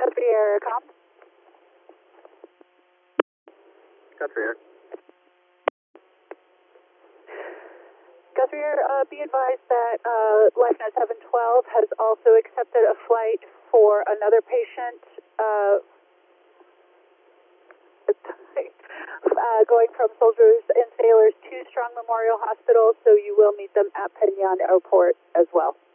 Guthrie Air Comp. Guthrie Air. Guthrie Air, be advised that LifeNet 712 has also accepted a flight for another patient going from Soldiers and Sailors to Strong Memorial Hospital, so you will meet them at Penyan Airport as well.